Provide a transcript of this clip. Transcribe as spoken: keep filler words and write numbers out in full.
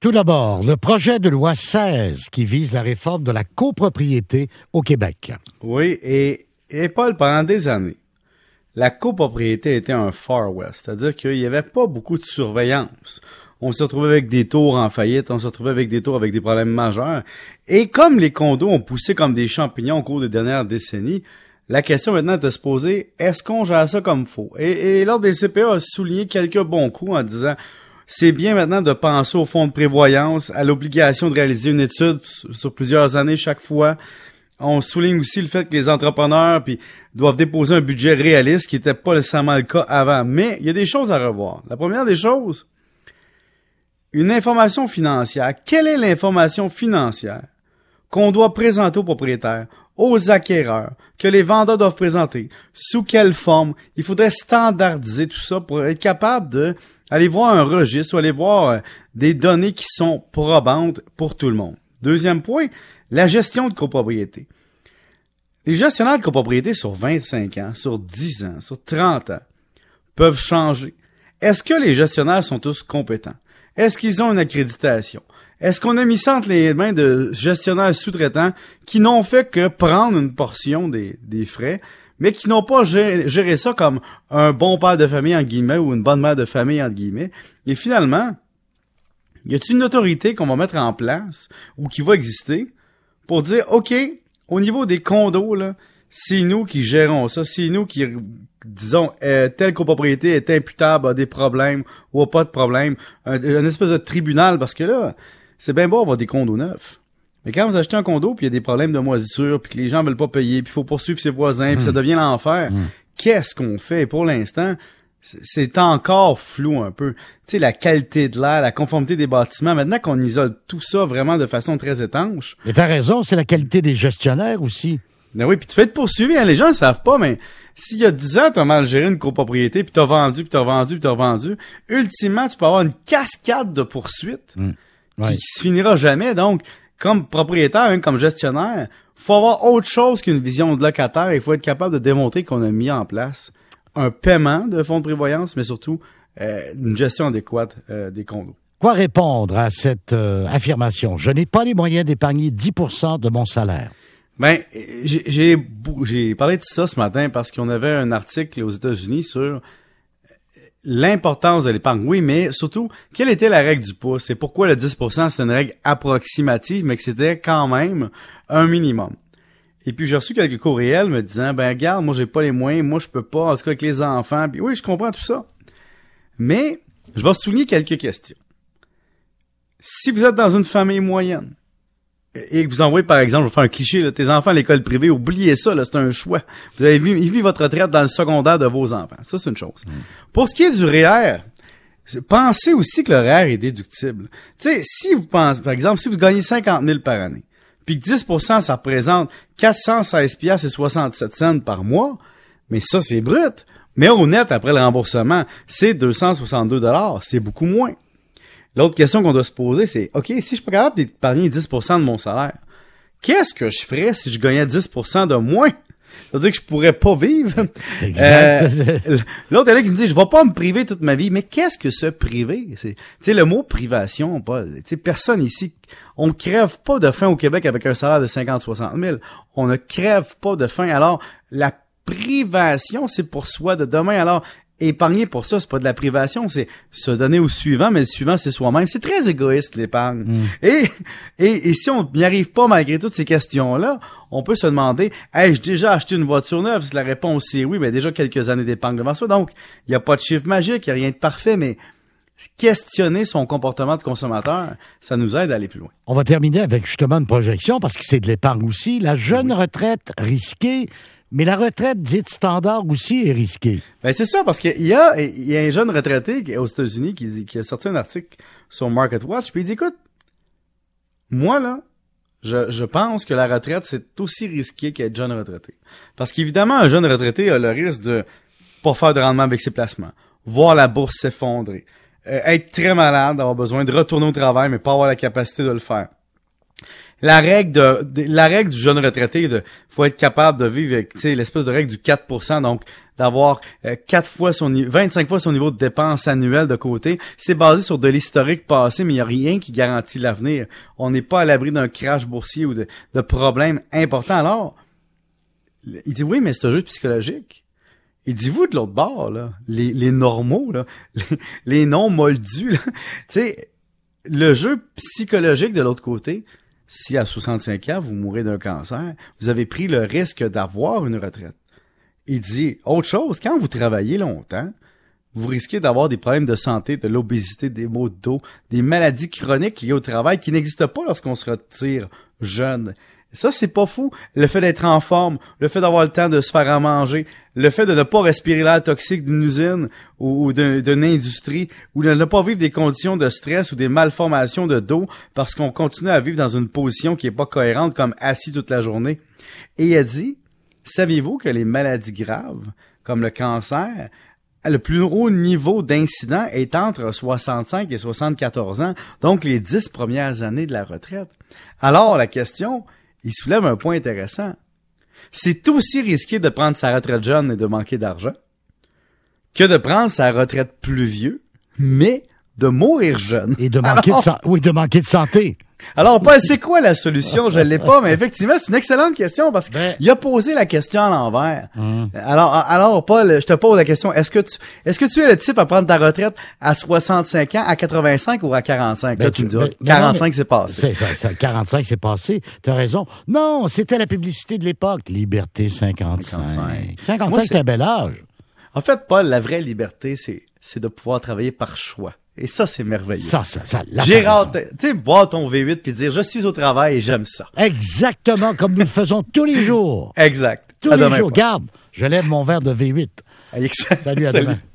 Tout d'abord, le projet de loi seize qui vise la réforme de la copropriété au Québec. Oui, et, et Paul, pendant des années, la copropriété était un Far West, c'est-à-dire qu'il n'y avait pas beaucoup de surveillance. On se retrouvait avec des tours en faillite, on se retrouvait avec des tours avec des problèmes majeurs. Et comme les condos ont poussé comme des champignons au cours des dernières décennies, la question maintenant est de se poser, est-ce qu'on gère ça comme faut? Et, et l'Ordre des C P A a souligné quelques bons coups en disant, c'est bien maintenant de penser au fonds de prévoyance, à l'obligation de réaliser une étude sur plusieurs années chaque fois. On souligne aussi le fait que les entrepreneurs puis doivent déposer un budget réaliste, qui n'était pas nécessairement le cas avant. Mais il y a des choses à revoir. La première des choses, une information financière. Quelle est l'information financière qu'on doit présenter aux propriétaires, aux acquéreurs, que les vendeurs doivent présenter? Sous quelle forme? Il faudrait standardiser tout ça pour être capable de aller voir un registre ou aller voir des données qui sont probantes pour tout le monde. Deuxième point, la gestion de copropriété. Les gestionnaires de copropriété sur vingt-cinq ans, sur dix ans, sur trente ans peuvent changer. Est-ce que les gestionnaires sont tous compétents? Est-ce qu'ils ont une accréditation? Est-ce qu'on a mis ça entre les mains de gestionnaires sous-traitants qui n'ont fait que prendre une portion des, des frais, mais qui n'ont pas géré, géré ça comme un bon père de famille, entre guillemets, ou une bonne mère de famille, entre guillemets. Et finalement, y a-t-il une autorité qu'on va mettre en place ou qui va exister pour dire, OK, au niveau des condos, là, c'est nous qui gérons ça, c'est nous qui, disons, euh, telle copropriété est imputable, a des problèmes ou a pas de problème, un, un espèce de tribunal, parce que là, c'est bien beau avoir des condos neufs. Mais quand vous achetez un condo, puis il y a des problèmes de moisissure, puis que les gens veulent pas payer, puis il faut poursuivre ses voisins, puis mmh. ça devient l'enfer, mmh. qu'est-ce qu'on fait? Et pour l'instant, c'est encore flou un peu. Tu sais, la qualité de l'air, la conformité des bâtiments, maintenant qu'on isole tout ça vraiment de façon très étanche. Mais t'as raison, c'est la qualité des gestionnaires aussi. Ben oui, puis tu fais être poursuivi, hein, les gens ne savent pas, mais s'il y a dix ans, t'as mal géré une copropriété, puis t'as vendu, puis t'as vendu, puis t'as vendu, ultimement, tu peux avoir une cascade de poursuites mmh. ouais. qui se finira jamais. Donc, comme propriétaire, hein, comme gestionnaire, faut avoir autre chose qu'une vision de locataire. Il faut être capable de démontrer qu'on a mis en place un paiement de fonds de prévoyance, mais surtout euh, une gestion adéquate euh, des condos. Quoi répondre à cette euh, affirmation? Je n'ai pas les moyens d'épargner dix pour cent de mon salaire. Ben, j'ai, j'ai, j'ai parlé de ça ce matin parce qu'on avait un article aux États-Unis sur l'importance de l'épargne. Oui, mais surtout, quelle était la règle du pouce? Et pourquoi le dix pour cent, c'est une règle approximative, mais que c'était quand même un minimum. Et puis, j'ai reçu quelques courriels me disant, ben, regarde, moi, j'ai pas les moyens, moi, je peux pas, en tout cas, avec les enfants. Puis oui, je comprends tout ça. Mais, je vais souligner quelques questions. Si vous êtes dans une famille moyenne, et que vous envoyez, par exemple, je vais faire un cliché, là, tes enfants à l'école privée, oubliez ça, là, c'est un choix. Vous avez vu, vu votre retraite dans le secondaire de vos enfants. Ça, c'est une chose. Mmh. Pour ce qui est du R E E R, pensez aussi que le R E E R est déductible. Tu sais, si vous pensez, par exemple, si vous gagnez cinquante mille par année, puis que dix pour cent, ça représente quatre cent seize piastres et soixante-sept cents par mois, mais ça, c'est brut. Mais au net, après le remboursement, c'est deux cent soixante-deux dollars. C'est beaucoup moins. L'autre question qu'on doit se poser, c'est, OK, si je suis pas capable d'épargner dix pour cent de mon salaire, qu'est-ce que je ferais si je gagnais dix pour cent de moins? Ça veut dire que je pourrais pas vivre. Exact. Euh, l'autre élève qui me dit, je vais pas me priver toute ma vie. Mais qu'est-ce que se priver? C'est, tu sais, le mot privation, pas, tu sais, personne ici, on ne crève pas de faim au Québec avec un salaire de cinquante à soixante mille. On ne crève pas de faim. Alors, la privation, c'est pour soi de demain. Alors, épargner pour ça, c'est pas de la privation, c'est se donner au suivant, mais le suivant, c'est soi-même. C'est très égoïste, l'épargne. Mm. Et, et, et si on n'y arrive pas malgré toutes ces questions-là, on peut se demander, ai-je déjà acheté une voiture neuve? Si la réponse c'est oui, mais déjà quelques années d'épargne devant ça. Donc, il n'y a pas de chiffre magique, il n'y a rien de parfait, mais questionner son comportement de consommateur, ça nous aide à aller plus loin. On va terminer avec justement une projection, parce que c'est de l'épargne aussi. La jeune oui. retraite risquée, mais la retraite dite standard aussi est risquée. Ben c'est ça, parce qu'il y a, il y a un jeune retraité aux États-Unis qui, qui a sorti un article sur MarketWatch, puis il dit, écoute, moi là, je, je pense que la retraite, c'est aussi risqué qu'être jeune retraité. Parce qu'évidemment, un jeune retraité a le risque de pas faire de rendement avec ses placements, voir la bourse s'effondrer, euh, être très malade, avoir besoin de retourner au travail, mais pas avoir la capacité de le faire. La règle de, de la règle du jeune retraité, de faut être capable de vivre avec, tu sais, l'espèce de règle du quatre pour cent, donc d'avoir euh, quatre fois son ni- vingt-cinq fois son niveau de dépenses annuelles de côté. C'est basé sur de l'historique passé, mais il n'y a rien qui garantit l'avenir. On n'est pas à l'abri d'un crash boursier ou de, de problèmes importants. Alors, il dit oui, mais c'est un jeu psychologique. Il dit, vous, de l'autre bord, là, les, les normaux, là, les, les non-moldus, là, tu sais, le jeu psychologique de l'autre côté, si à soixante-cinq ans, vous mourrez d'un cancer, vous avez pris le risque d'avoir une retraite. Il dit, autre chose, quand vous travaillez longtemps, vous risquez d'avoir des problèmes de santé, de l'obésité, des maux de dos, des maladies chroniques liées au travail qui n'existent pas lorsqu'on se retire jeune. Ça, c'est pas fou. Le fait d'être en forme, le fait d'avoir le temps de se faire à manger, le fait de ne pas respirer l'air toxique d'une usine ou, ou d'un- d'une industrie, ou de ne pas vivre des conditions de stress ou des malformations de dos parce qu'on continue à vivre dans une position qui est pas cohérente comme assis toute la journée. Et il a dit, saviez-vous que les maladies graves, comme le cancer, le plus haut niveau d'incident est entre soixante-cinq et soixante-quatorze ans, donc les dix premières années de la retraite. Alors, la question, il soulève un point intéressant. C'est aussi risqué de prendre sa retraite jeune et de manquer d'argent que de prendre sa retraite plus vieux, mais de mourir jeune. Et de manquer Alors, de san- oui, de manquer de santé. alors, Paul, c'est quoi la solution? Je l'ai pas, mais effectivement, c'est une excellente question parce Ben- qu'il a posé la question à l'envers. Hum. Alors, alors, Paul, je te pose la question. Est-ce que tu, est-ce que tu es le type à prendre ta retraite à soixante-cinq ans, à quatre-vingt-cinq ou à quarante-cinq? Ben, Là, tu me tu- diras, ben, non, quarante-cinq, mais- c'est passé. C'est, ça, ça, quarante-cinq, c'est passé. T'as raison. Non, c'était la publicité de l'époque. Liberté cinquante-cinq. cinquante-cinq. cinquante-cinq, Moi, c'est c'est- un bel âge. En fait, Paul, la vraie liberté, c'est, c'est de pouvoir travailler par choix. Et ça, c'est merveilleux. Ça, ça, ça. là, J'ai t'as raison. hâte, tu sais, boire ton V huit puis dire, je suis au travail et j'aime ça. Exactement comme nous le faisons tous les jours. Exact. Tous À les demain, jours. Paul. Garde, je lève mon verre de V huit. Excellent. Salut, à demain.